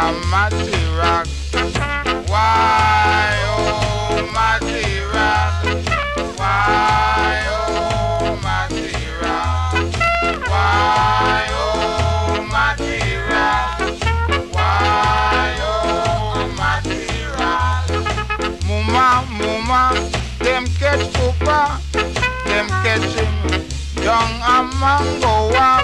Matirac. Why, oh, Matirac? Why, oh, Matirac? Why, oh, Matirac? Why, oh, Matirac? Muma, them catch Cooper, them catch him young and mango.